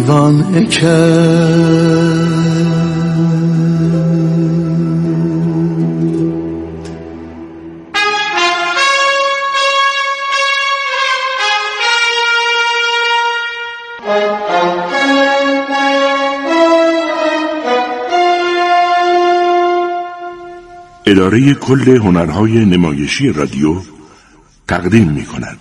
دیوانه کرد. اداره کل هنرهای نمایشی رادیو تقدیم می‌کند.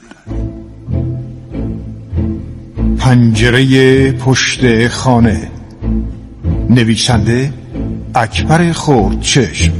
پنجره پشت خانه، نویسنده اکبر خردچشم،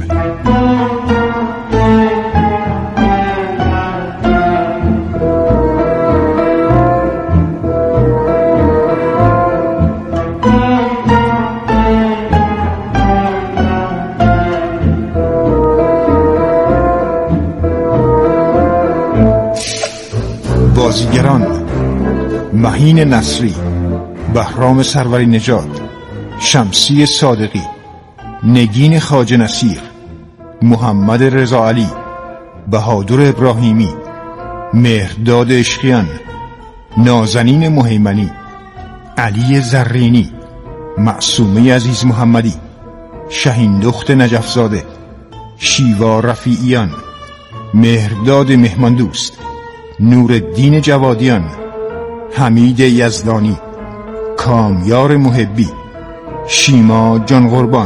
بازیگران: مهین نصری، بهرام سروری نژاد، شمسی صادقی، نگین خواجه نصیر، محمد رضا علی، بهادر ابراهیمی، مهرداد عشقیان، نازنین مهیمنی، علی زرینی، معصومه عزیز محمدی، شهیندخت نجفزاده، شیوا رفیعیان، مهرداد مهماندوست، نورالدین جوادیان، حمید یزدانی، کامیار محبی، شیما جان قربان.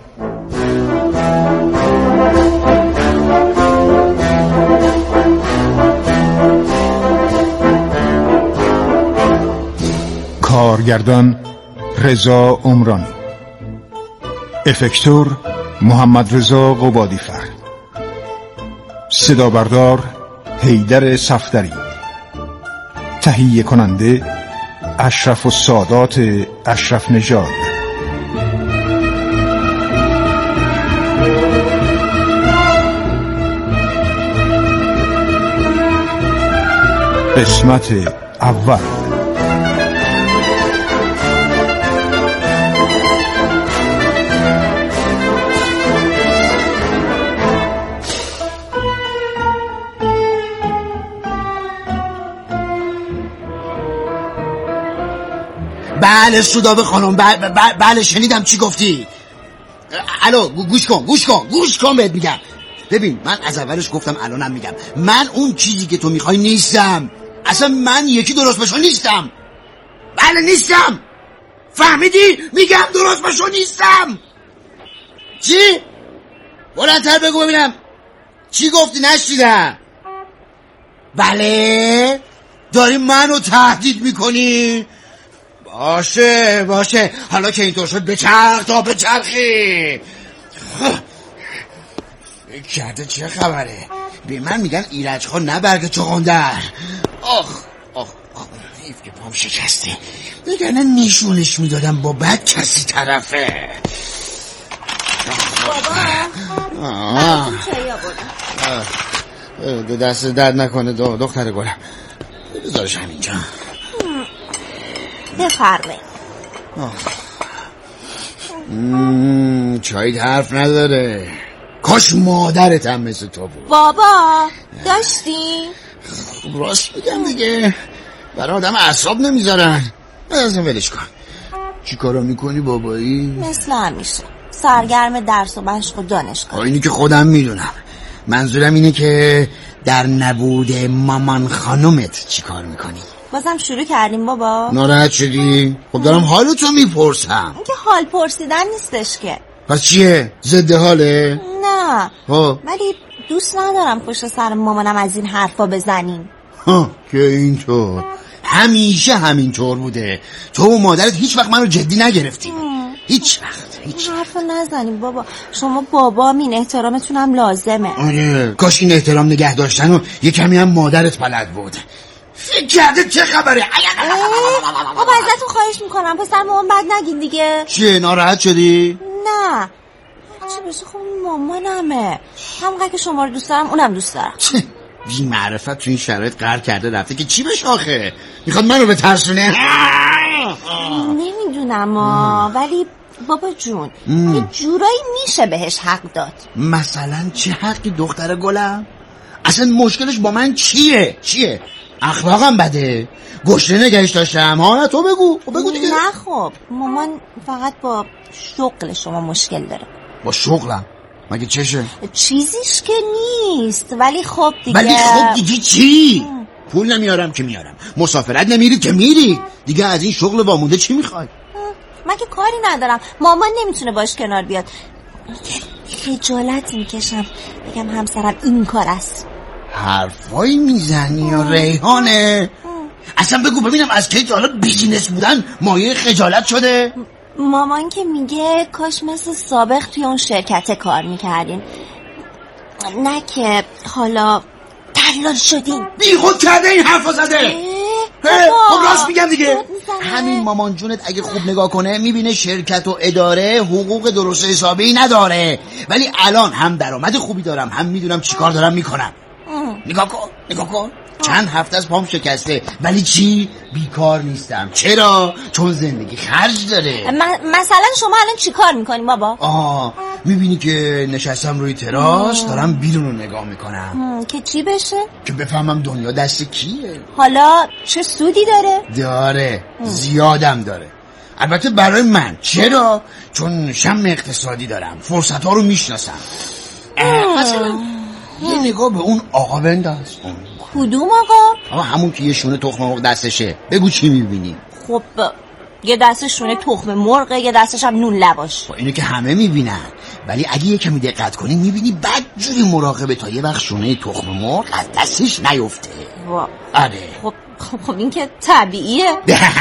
کارگردان رضا عمرانی، افکتور محمد رضا قبادیفر، صدا بردار حیدر صفدری، تهیه کننده اشرف السادات اشرف نژاد. قسمت اول. بله سودابه خانم، بله شنیدم چی گفتی. الو گوش کن بهت میگم. ببین من از اولش گفتم، الانم میگم، من اون چیزی که تو میخوای نیستم. اصلا من یکی درست بشو نیستم. بله نیستم، فهمیدی؟ میگم درست بشو نیستم. چی؟ بلندتر بگو ببینم چی گفتی، نشنیدم. بله داری منو تهدید میکنی؟ باشه حالا که اینطور شد بچرخ تا بچرخی. فکر کرده چه خبره؟ به من میگن ایرج خان نه برگ چغندر. آخ حیف که پام شکسته، وگرنه نشونش میدادم با بد کسی طرفه. بابا دست درد نکنه دختر گلم، بذارش همینجا. بفرمایید. چایت حرف نداره، کاش مادرت هم مثل تو بود. بابا داشتی؟ راست میگم دیگه، برای آدم اعصاب نمیذارن. اصلا ولش کن. چی کارا میکنی بابایی؟ مثل همیشه سرگرم درس و مشق و دانشگاه. اینی که خودم میدونم. منظورم اینه که در نبود مامان خانومت چی کار میکنی؟ بازم شروع کردیم بابا؟ ناراحت شدی؟ خب دارم حالتو میپرسم. این که حال پرسیدن نیستش که. پس چیه؟ ضد حاله؟ نه ولی دوست ندارم پشت سر مامانم از این حرفا بزنیم. که اینطور همیشه همینطور بوده. تو و مادرت هیچ وقت منو جدی نگرفتیم. هیچ وقت حرفا نزنیم بابا. شما بابا این احترامتونم لازمه. آره کاش این احترام نگه داشتن و یه کمی هم مادرت بلد بود. فکر کرده چه خبره؟ بابا ازتون خواهش میکنم پسر مامان بد نگین دیگه. چیه ناراحت شدی؟ نه چه بشه، خب مامانمه، همونقدر که شما رو دوست دارم اونم دوست دارم. بی معرفت تو این شرایط قهر کرده رفته که چی بشه آخه؟ میخواد منو به ترسونه؟ نمیدونم ولی بابا جون یه جورایی میشه بهش حق داد. مثلا چه حقی دختر گلم؟ اصلا مشکلش با من چیه؟ اخلاقم بده، گشنه نگهش داشتم. ها تو بگو دیگه. نه خب مامان فقط با شغل شما مشکل داره. با شغلم؟ مگه چشه؟ چیزیش که نیست، ولی خب دیگه چی؟ پول نمیارم که میارم، مسافرت نمیری که میری، دیگه از این شغل وامونده چی میخوای؟ من که کاری ندارم، مامان نمیتونه باش کنار بیاد. خجالت میکشم بگم همسرم این کار است. حرفایی میزنی یا ریحانه؟ اصلا بگو ببینم از کی تا حالا بیزینس بودن مایه خجالت شده؟ مامان که میگه کاش مثل سابق توی اون شرکت کار میکردین، نه که حالا دلال شدین. بیخود کرده این حرفا زده. خب راست میگم دیگه. همین مامان جونت اگه خوب نگاه کنه میبینه شرکت و اداره حقوق درست حسابی نداره، ولی الان هم درآمد خوبی دارم، هم میدونم چی کار دارم میکنم. نگاه کن چند هفته از پام شکسته، ولی چی؟ بیکار نیستم. چرا؟ چون زندگی خرج داره. مثلا شما الان چی کار میکنی بابا؟ میبینی که نشستم روی تراس دارم بیرون رو نگاه میکنم. که چی بشه؟ که بفهمم دنیا دست کیه. حالا چه سودی داره؟ زیادم داره، البته برای من. چرا؟ چون شم اقتصادی دارم، فرصت ها رو میشناسم. مثلا یه نگاه به اون آقا بنداز. کدوم آقا؟ همون که یه شونه تخم مرغ دستشه. بگو چی میبینی؟ خب یه دستش شونه تخم مرغه، یه دستش هم نون لواش. اینو که همه میبینن، ولی اگه یه کمی دقت کنی میبینی بدجوری مراقبه تا یه وقت شونه تخم مرغ از دستش نیفته. آره. خب این که طبیعیه.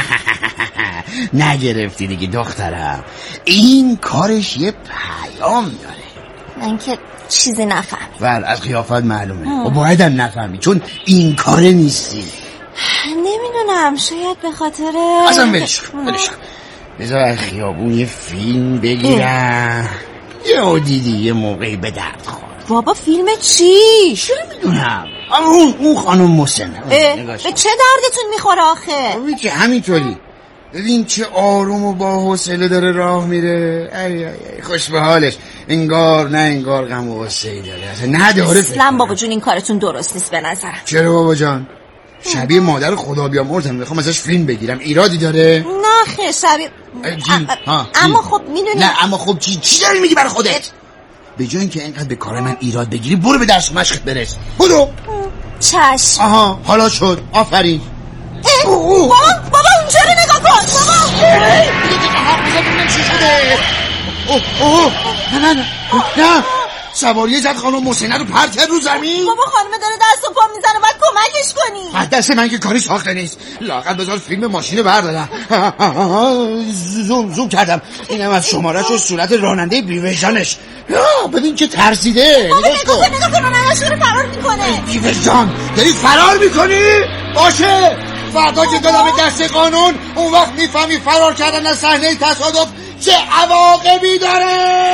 نگرفتی دیگه دخترم، این کارش یه پیام داره. من که چیزی نفهمی. از قیافت معلومه. و بایدم نفهمی چون این کاره نیستی. نمیدونم، شاید به خاطر اصلا بلش بذار خیابون یه فیلم بگیرم. یه دیدی یه موقعی به درد خور. بابا فیلم چی؟ چه میدونم، اون خانم محسن. به چه دردتون میخوره آخه؟ ببین که همینطوری، ببین چه آروم و با حوصله داره راه میره. ای خوش به حالش، انگار نه انگار غم و غصه‌ای داره. اصلا نداره. اصلا بابا جون این کارتون درست نیست به نظرم. چرا بابا جان؟ شبیه مادر خدا بیامرزم میخوام ازش فیلم بگیرم، ایرادی داره؟ نه خیر شبیه اما خب میدونی. نه اما خب چی داری میگی بر خودت؟ به جای اینکه اینقدر به کار من ایراد بگیری برو به درس و مشقت برس. برو. چشم. حالا شد، آفرین. بابا اونجا رو نگاه کن بابا. نه سواریه زد خانم محسنه رو پرت کرد رو زمین. بابا خانمه داره دست و پا میزنه، باید کمکش کنی. از دست من که کاری ساخته نیست، لااقل بذار فیلم ماشین بردارم. زوم کردم، اینم از شمارش و صورت راننده بیوجدانش. ببین که ترسیده. بابا نگاه کن راننده‌اش رو فرار میکنه. بیوجدان داری فرار میکنی؟ باشه، فردا که دادم دست قانون اون وقت میفهمی فرار کردن از صحنه تصادف چه عواقبی داره.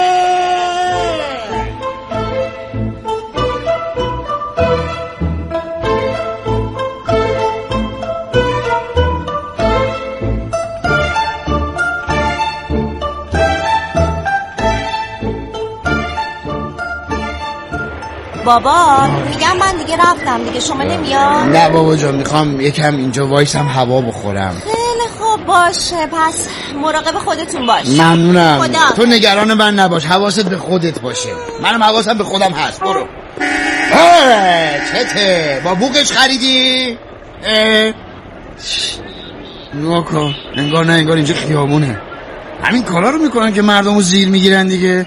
بابا میگم من دیگه رفتم دیگه، شما نمیاد؟ نه بابا جان، میخوام یکم اینجا وایسم هوا بخورم. خیلی خوب باشه، پس مراقب خودتون باش. ممنونم. تو نگران من نباش، حواست به خودت باشه. منم حواسم به خودم هست. برو. چته با بوقش خریدی؟ نگاه کن، انگار نه انگار اینجا خیابونه. همین کارا رو میکنن که مردمو زیر میگیرن دیگه.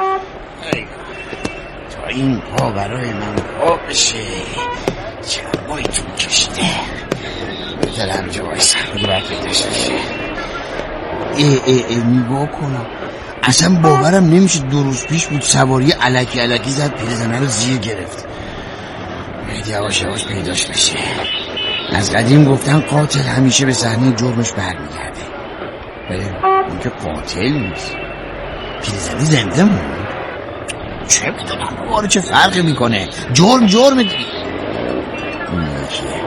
تا این پا برای من پا بشه چرمایی چون کشیده. بذارم اینجا بایستم بگه باید پیداش بشه. نگاه کنم، اصلا باورم نمیشه 2 روز پیش بود سواری الکی زد پیرزنه رو زیر گرفت. باید یواش پیداش بشه. از قدیم گفتن قاتل همیشه به صحنه جرمش برمیگرده، ولی اون که قاتل نیست، پیرزنه زنده مون. چه میدونم بابا چه فرقی میکنه، جرم دیگه. اون یکیه.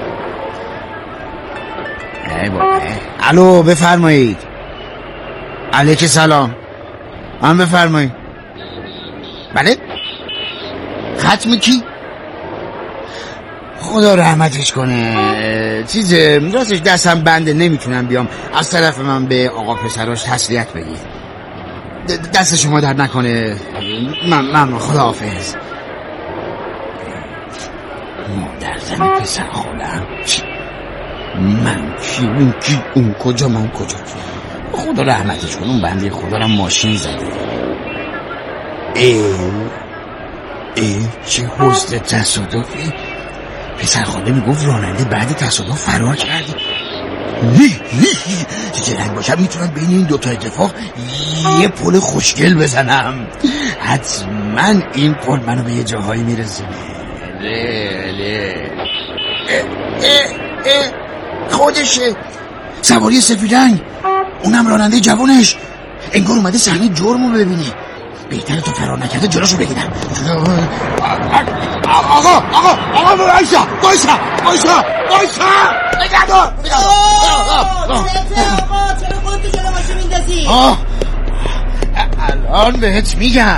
ای بابا. الو بفرمایید. علیک سلام. من بفرمایید. بله. ختم کی؟ خدا رحمتش کنه. چیزه راستش دستم بنده، نمیتونم بیام از طرف من به آقا پسراش تسلیت بگی. دست شما در نکنه. من خدا حافظ. مادر زن پسر خالم من کی اون کجا من کجا. خدا رحمتش کنه. اون بنده خدا را ماشین زده. چه حسن تصادفی. پسر خاله میگفت راننده بعد تصادف فرار کرده. چه رنگ باشم میتونم بین این دوتا اتفاق یه پل خوشگل بزنم. حتما این پل منو به یه جاهایی میرسونه. خودشه سواری سفیدنگ، اونم راننده جوانش. انگار اومده صحنه جرمو ببینی. بهتره تو فرار نکرده جلوشو بگیرم. آقا بایسا نگهدار. چرا خودتو جلو ماشین میندازی؟ الان بهت میگم.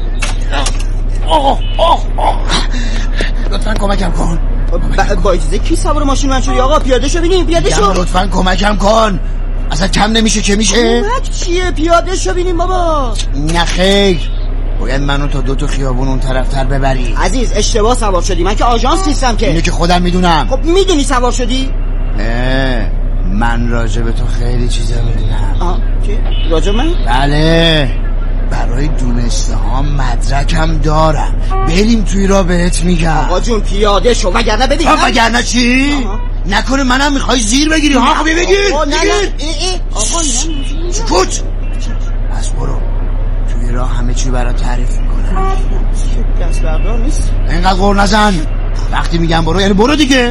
لطفاً کمکم کن. با اجازه کی سوار ماشین من شدی آقا؟ پیاده شو بینیم. پیاده شو. لطفاً کمکم کن. اصلا کم نمیشه که میشه. کمک چیه؟ پیاده شو بینیم بابا. نه خیر، باید منو تا 2 خیابون اون طرفتر ببری. عزیز اشتباه سوار شدی. من که آژانس نیستم که. اینو که خودم میدونم. خب میدونی سوار شدی؟ نه من راجع به تو خیلی چیزا میدونم. چی؟ راجع من؟ بله، برای دونسته ها مدرکم دارم. بریم توی را بهت میگم. آقا جون پیاده شو وگرنه ببین. وگرنه چی؟ نکنه منم میخوای زیر بگیری؟ ها بگیر. آقا نه آقا نه. سکوت. پس برو توی راه همه چی برات تعریف میکنم. دست بردار نیست. اینقدر غر نزن. وقتی میگم برو یعنی برو دیگه.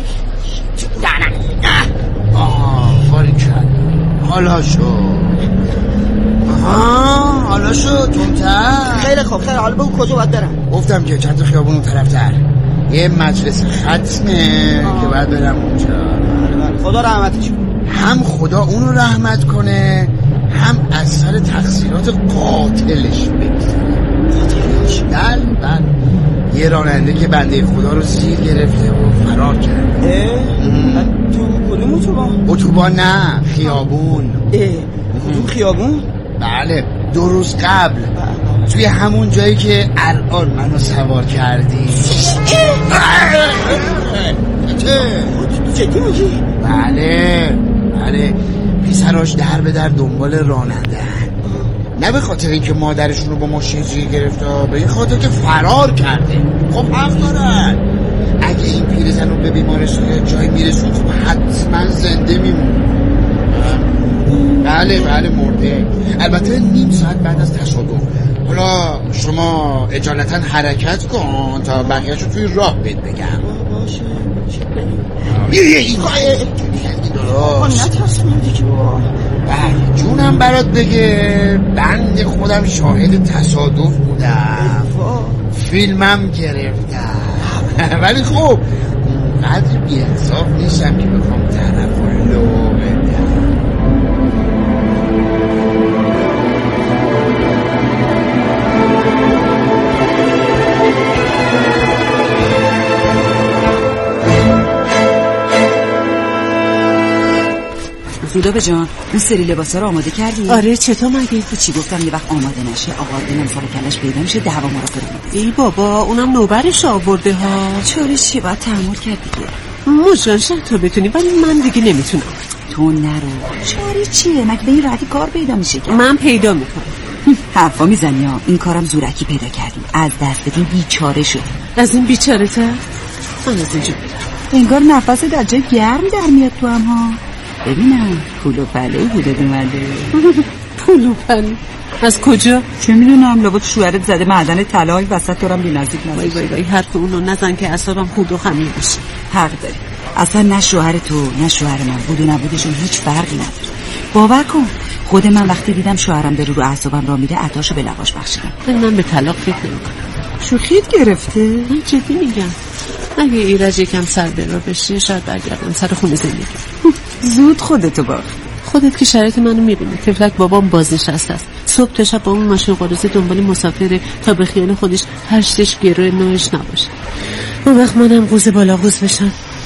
حالا شد تونتر. خیلی خوب. حالا بگو کجا باید برم؟ گفتم که چند تا خیابون اون طرفتر یه مجلس ختمه که باید برم اونجا. خدا رحمتش کنه. هم خدا اونو رحمت کنه، هم از سر تقصیرات قاتلش بگذره. بله یه راننده که بنده خدا رو زیر گرفته و فرار کرده. تو کدوم اتوبان؟ نه خیابون. کدوم خیابون؟ بله 2 روز قبل توی همون جایی که الان منو سوار کردی. جدی میگی؟ بله پسراش در به در دنبال راننده، نه به خاطر اینکه مادرشون رو با ماشین زیر گرفته، به این خاطر که فرار کرده. خب حق دارن. اگه این پیرزن رو به بیمارستان یا جایی میرسون خب حتما زنده میمون. بله مرده. البته نیم ساعت بعد از تصادف. حالا شما اجالتا حرکت کن تا بقیه‌شو توی راه بهت بگم. باشه. جونم برات بگه بند خودم شاهد تصادف بودم، فیلمم گرفتم. ولی خب اونقدر بی‌انصاف نیستم که بخوام طرف رو لو بدم. سودابه جان اون سری لباسا رو آماده کردی؟ آره چطور مگه؟ تو چی گفتم یه وقت آماده نشه آقا دینم سر کلش پیدا میشه دعوا ما رو کنیم. ای بابا اونم نوبرش آورده ها. چوری چی باید تحمل کرد دیگه. مجران شد تو بتونی ولی من دیگه نمیتونم. تو نرو. چوری چیه؟ مگه به این راحتی کار پیدا میشه که؟ من پیدا میکنم. حرفا میزنی ها. این کارم زورکی پیدا کردیم. از دستتون بیچاره شد. از این بیچاره تا؟ من از اینجا برم. انگار نفس در جای گرم در میاد تو هم ها. ببینم پول و پله بوده اومده. پول و پله از کجا؟ چه میدونم لابد شوهرت زده معدن طلای وسط دارم بی نزدیک نزدیک. وای حرف اونو نزن که اعصابم خود و خمیر بشه. حق داری. اصلا نه شوهر تو نه شوهر من بود و نبودشون هیچ فرقی نداره. باور کن خود من وقتی دیدم شوهرم داره رو اعصابم را میره عطاشو به لباش بخشیدم. من به طلاق فکر نمی‌کنم. شوخیت گرفته؟ من جدی میگم. اگه ایرج یکم سر برا بشه شاید برگردم سر خونه زندگی. زود خودتو باخت. خودت که شرایط منو میبینی. تفلک بابام بازنشسته است. صبح تا شب با اون ماشین قرازه دنبال مسافره تا به خیال خودش هشتش گروه نوش نباشه. اون وقت منم قوز بالا قوز بشم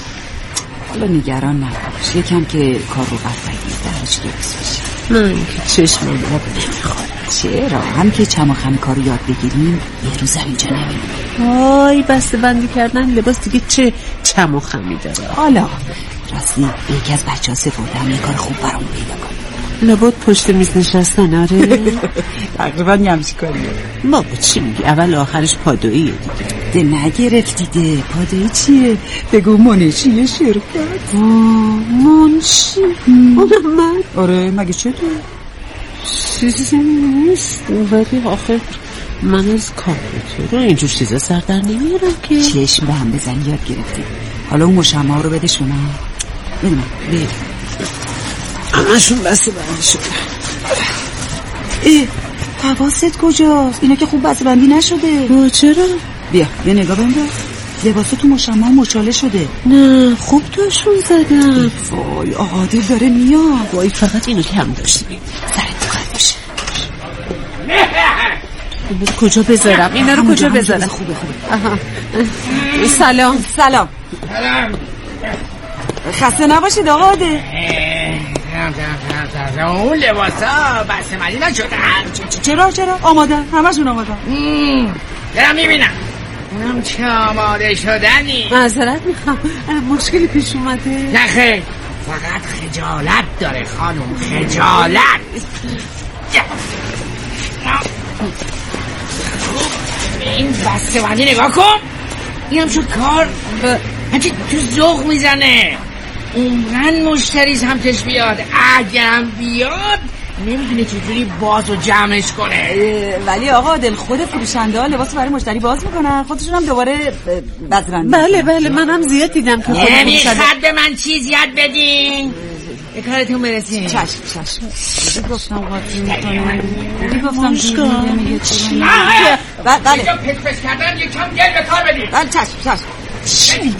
حالا نگران نباش، یکم که کار رو قطعی درش درست بشه. من که چشمم آب نمیخوره. چرا؟ هم که چماخم کار رو یاد بگیریم یه روز اینجا نمیمونیم. وای بسته بندی کردن لباس دیگه چه چماخمی داره. حالا راستی به یکی از بچه ها سپردم یه کار خوب برام پیدا کنم. لابد پشت میز نشستن. آره تقریبا یمسی کاریه. بابا چی میگی؟ اول آخرش پادوییه دیگه. ده نگرفتی ده. پادویی چیه؟ بگو منشی شرکت. منشی؟ اونم من؟ آره مگه چه تو؟ چیزی نیست ولی آخر من از کامپیوتر رو اینجور چیزا سر در نمیارم که. چشم به هم بزن یاد گرفتی. حالا اون مشمع رو بدش به من. بده من. بده. همشون بسته بندی شده. حواست کجاست؟ اینا که خوب بسته بندی نشده. چرا؟ بیا یه نگاه بنداز. لباسه تو مشمع مچاله شده. نه خوب توشون زدم. وای عادل داره میاد. وای فقط اینو که هم داشتیم. سرت تو کار باشه. کجا بذارم؟ اینا رو کجا بذارم؟ خوبه. سلام. خسته نباشید آقا عادل. اون لباسا بسته بندی نشدن. چرا؟ آمادن. همشون آمادن. دارم میبینم اونم چه آماده شدنی. معذرت میخوام مشکلی پیش اومده؟ نه خیر فقط خجالت داره خانم. خجالت. این بسته بندی نگاه کن. اینم شد کار. همچه تو ذوق میزنه. اونقدر مشتری سمتش بیاد. اگرم بیاد نمیدونه چجوری باز و جمعش کنه. ولی آقا عادل خود فروشنده ها لباس برای مشتری باز میکنن. خودشون هم دوباره بزرندی. بله منم زیاد دیدم که نمیخواد به من چیز یاد بدین. به کارتون برسیم. چشم گفتم قاطی میکنم. گفتم نمیگه چی. بله اینجا پس کردن یکم گل به کار بدین. بله چشم. چی میگی؟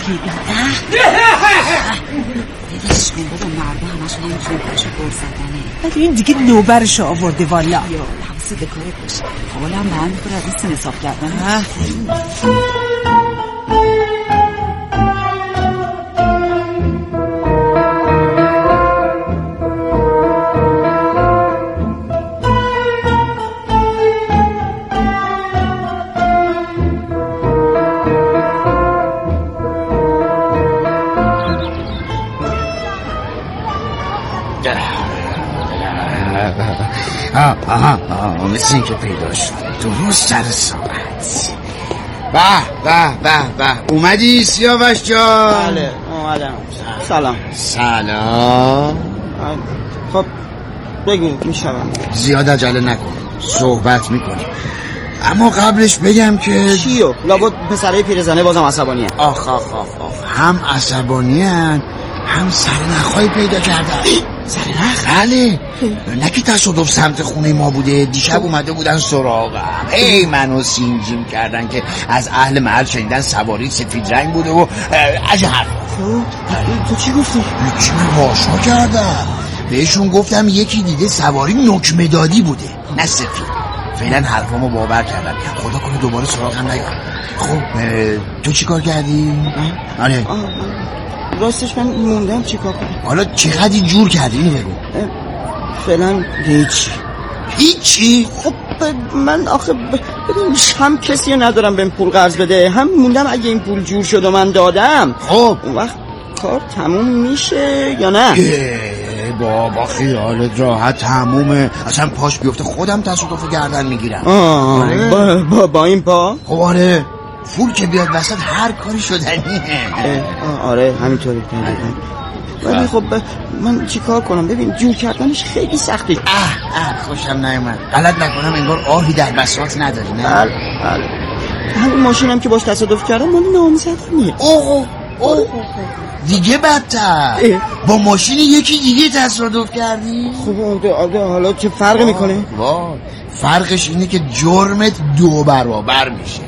دیدیش کن بودم مرده همشون همینجور پاشو بر زدنه. ولی این دیگه نوبرش آورده والا. یا حواست به کارت باشه. حالا هم من میخوره از این سن حساب کردن. مثل این که پیدا شد درست سر ساعت. به اومدی سیاوش جان؟ بله اومدم. سلام. خب بگو میشم. زیاد عجله نکن صحبت میکنیم. اما قبلش بگم که چیو؟ لابد پسرای پیرزنه بازم عصبانی هست. آخ هم عصبانی هست هم سرنخهای پیدا کردن. سرنخ؟ بله نه که تصادف سمت خونه ما بوده. دیشب اومده بودن سراغم. منو سینجیم کردن که از اهل محل شنیدن سواری سفید رنگ بوده و عجب. تو چی گفتی؟ یکی من هاشا کردم. بهشون گفتم یکی دیگه سواری نوک مدادی بوده نه سفید. فعلا حرفامو باور کردم. خدا کنه دوباره سراغم نیاد. خب تو چی کار کردی؟ آره راستش من موندم چی کار کنم. حالا چقدر جور کردی اینو بگو. فعلا هیچی؟ خب من آخه ببین هم کسی ندارم بهم پول قرض بده، هم موندم اگه این پول جور شد و من دادم خب اون وقت کار تموم میشه یا نه؟ بابا خیالت راحت تمومه. اصلا پاش بیفته خودم تصادف گردن میگیرم. با این پا؟ خب آره پول که بیاد وسط هر کاری شدنیه. آره همینطوری. ولی خب من چی کار کنم؟ ببین جور کردنش خیلی سخته. خوشم نیومد. غلط نکنم انگار آهی در بساط نداری نه؟ بله همین ماشینم که باش تصادف کردم مال نامزدمیه. اوه دیگه بدتر. با ماشین یکی دیگه تصادف کردی؟ خب حالا چه فرقی میکنه؟ فرقش اینه که جرمت 2 برابر میشه.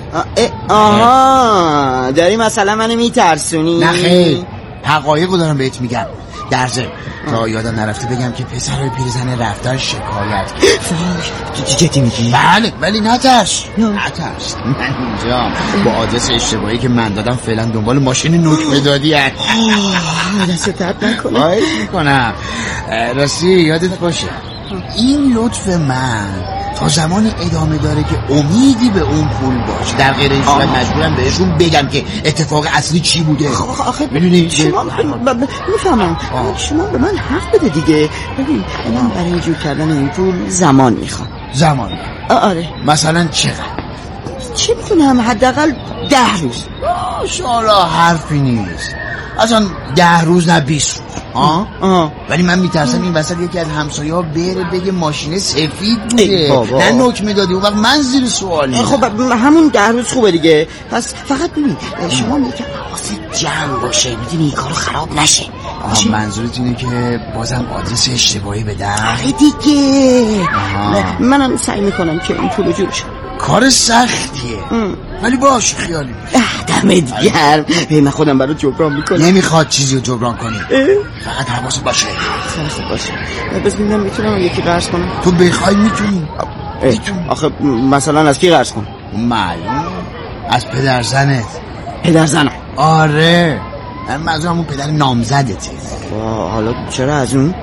داری مثلا منو میترسونی؟ نه خیر حقایقو دارم بهت میگم. درزه تا یادم نرفته بگم که پسرهای پیرزن رفتن شکایت جدی میگی؟ بله ولی نترس من اینجا با آدرس اشتباهی که من دادم فعلا دنبال ماشین نکمه دادی هست. دست درد نکنه. باید میکنم. راستی یادت باشه این لطف من تا زمانی ادامه داره که امیدی به اون پول باشه. در غیر این صورت مجبورم بهشون بگم که اتفاق اصلی چی بوده. آخه میدونی شما میفهمم شما به من حق بده دیگه. ببین من برای اینجور کردن این پول زمان میخوام. زمان؟ آره. مثلا چقدر؟ چی میتونم حداقل 10 روز. شالا حرفی نیست. اصلا 10 روز نه 20 روز. ولی من میترسم این وسط یکی از همسایه‌ها بره بگه ماشین سفید بوده نه نکمه دادی. اون وقت من زیر سوالی. خب همون 10 روز خوبه دیگه. پس فقط ببین شما میگه حواست جمع باشه میدونی این کارو خراب نشه. منظورت اینه که بازم آدرس اشتباهی بدم؟ آره دیگه. منم سعی میکنم که این پولو جور شه. کار سختیه ولی باش خیالی دمت گرم. من خودم برات جبران میکنم. نمیخواد چیزی رو جبران کنی فقط حواست باشه. خب باشه. بس ببینم میتونم یکی قرض کنم. تو بخوای میتونی. آخه مثلا از کی قرض کنم؟ معلوم از پدرزنت. پدرزنم؟ آره من منظورم اون پدر نامزدته. حالا چرا از اون؟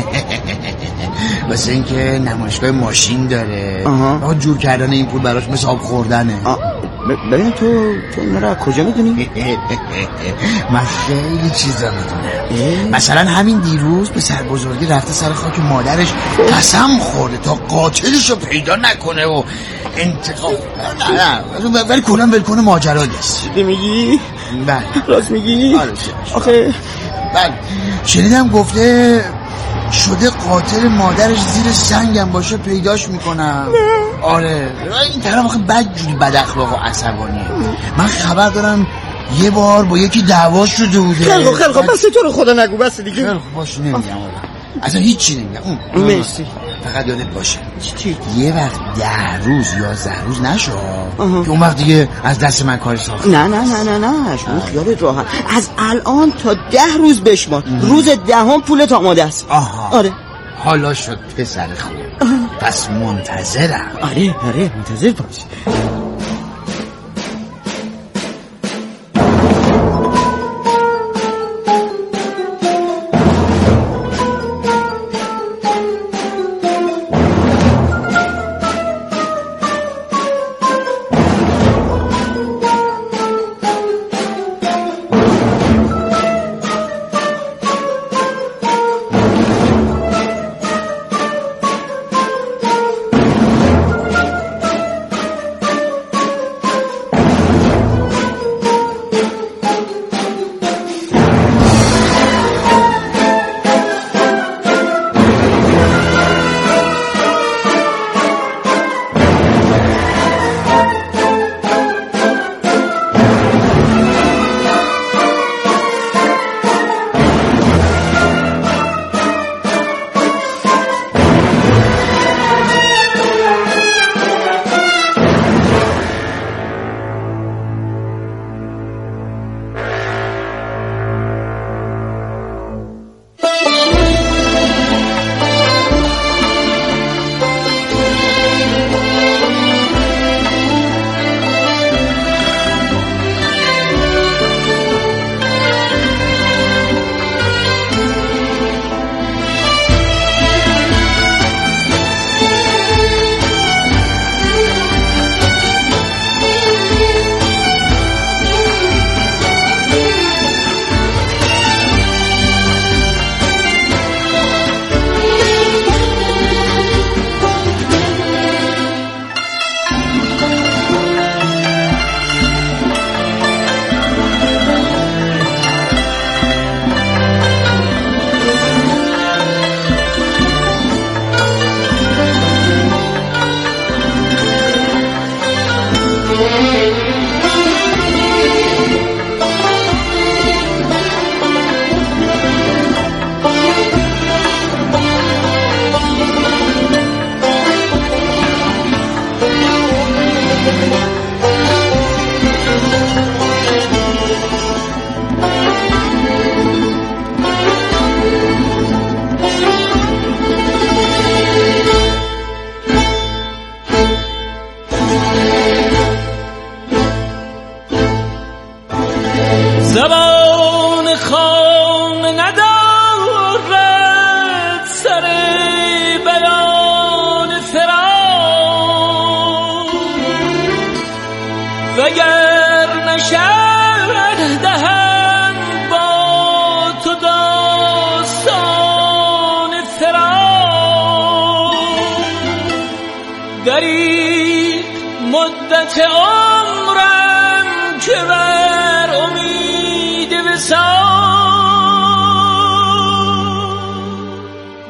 واسه اینکه نمایشگاه ماشین داره. جور کردن این پول براش مثل آب خوردنه. ببین تو اینا رو کجا میدونی؟ من خیلی چیزا میدونم. مثلا همین دیروز به سربزرگی رفته سر خاک مادرش قسم خورده تا قاتلشو پیدا نکنه و انتقام. نه ولی کلا ولکنه ماجرا نیست. چی میگی؟ بله راست میگی؟ آخه بله شنیدم گفته شده قاتل مادرش زیر سنگم باشه پیداش میکنم. آره این طرف آخه بدجوری بد اخلاق و عصبانیه. من خبر دارم یه بار با یکی دعوا شده بوده. خیلی خوب بس تو رو خدا نگو بس دیگه. خیلی خوب باشه نمیگم اصلا هیچی نمیگم. مرسی. فقط یادت باشه یه وقت 10 روز 11 روز نشو که اون وقت دیگه از دست من کاری ساخت. نه شما خیالت راحت. از الان تا 10 روز بشمار. روز 10 پولت آماده است. آره حالا شد پسر خوب. پس منتظرم. آره منتظر باش.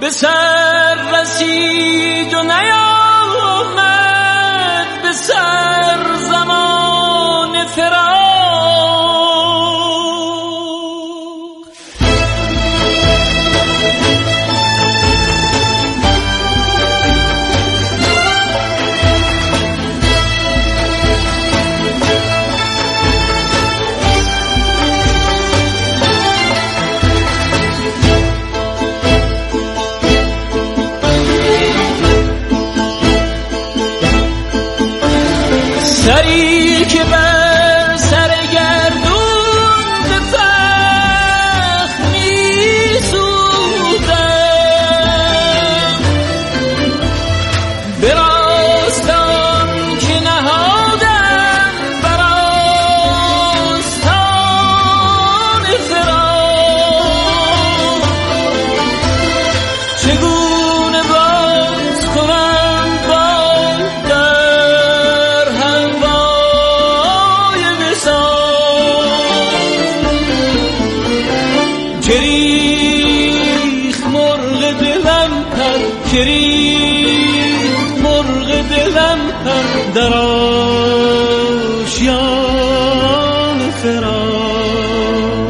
به سر رسید و نیامد به سر زمان فراق. سری که بر سر گردون به فخر می‌سوزم، به راستان که نهادم بر آستان فراق. چگونه باز کنم بال در هوای وصال، کریخ مرغ دلم پر، کریخ مرغ دلم پر در آشیان فراق.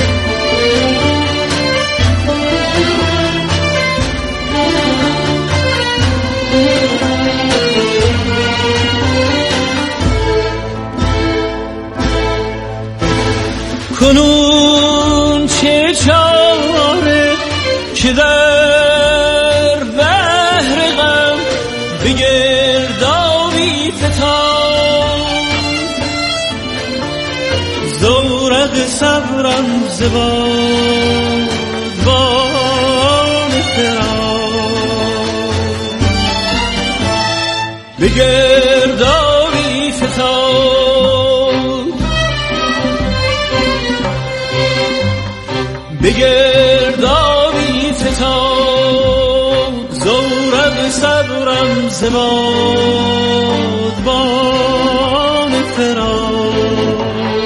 کنون چه چاره که در بحر غم به گردابی فتاد، زورق صبرم ز بادبان فراق. به گردابی فتاد، به گردابی فتاد، زورق صبرم ز بادبان فراق.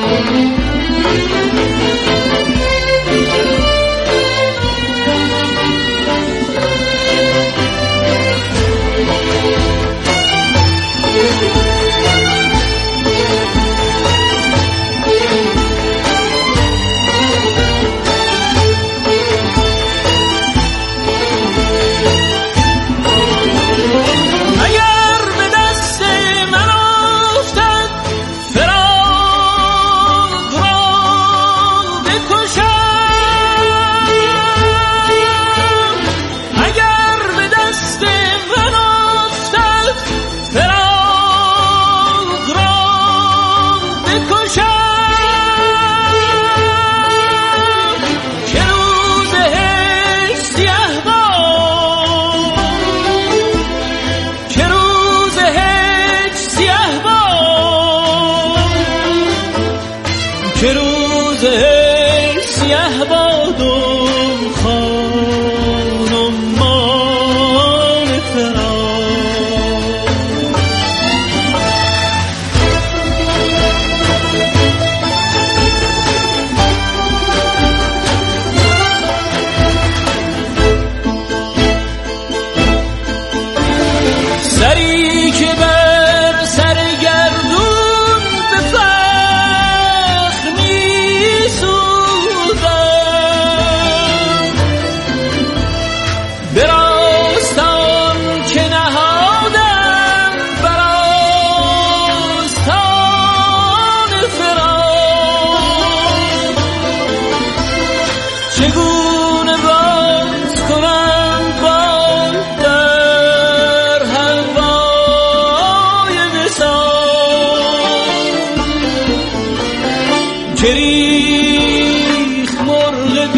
که روز سیه باد و خانم مان فراق. سری که بر سر گردون به فخر می‌سوزم، به راستان که نهادم بر آستان فراق. چگونه